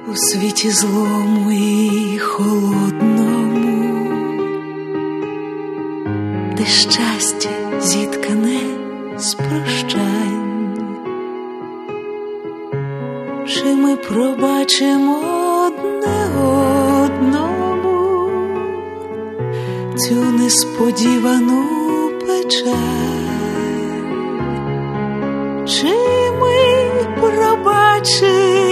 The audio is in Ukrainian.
У світі злому і холодному, де щастя зіткане з прощань, чи ми пробачимо одне одному цю несподівану печаль, чи ми пробачимо